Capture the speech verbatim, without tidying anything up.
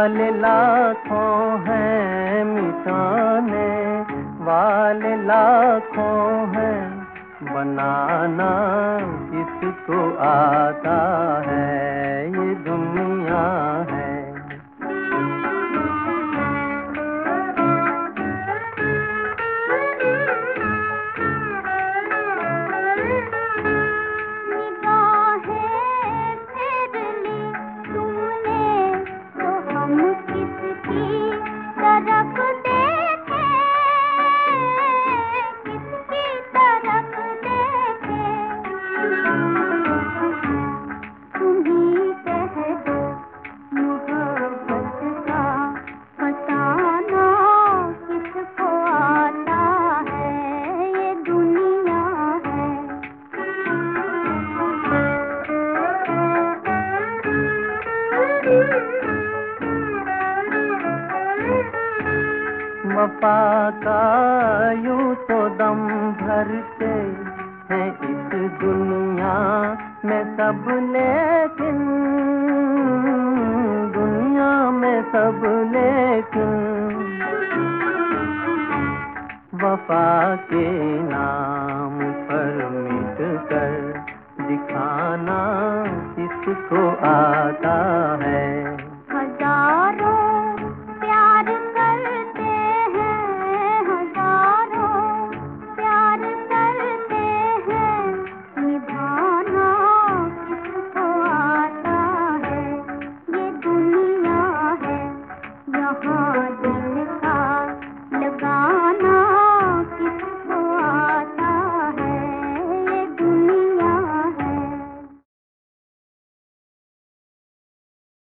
वाले लाखों हैं, मिटाने वाले लाखों हैं, बनाना किसको आता है, ये दुनिया है। वफा का यूं तो दम भरते हैं इस दुनिया में सब, लेकिन दुनिया में सब लेकिन वफा के नाम पर मिट कर दिखाना किसको आता है।